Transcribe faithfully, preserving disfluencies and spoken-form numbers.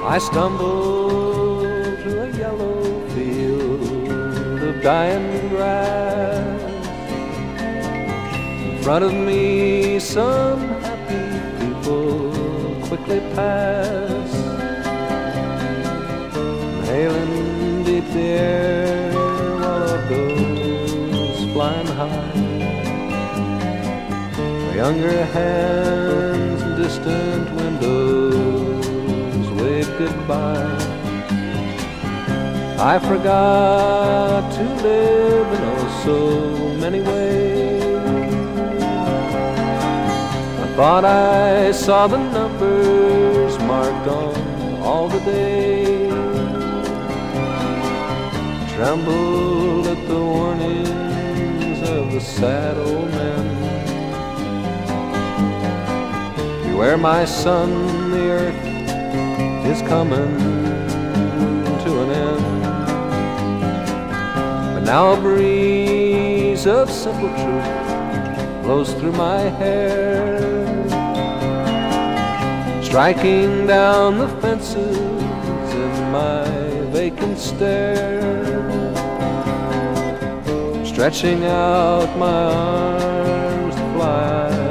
I stumble through a yellow field of dying grass. In front of me some happy people quickly pass, inhaling deep the air while up goes flying high. My younger hands in distant windows wave goodbye. I forgot to live in oh so many ways. I thought I saw the numbers marked on all the days, trembled at the warnings of the sad old men. Beware, my son, the earth is coming to an end. But now a breeze of simple truth blows through my hair, striking down the fences in my vacant stare, stretching out my arms to fly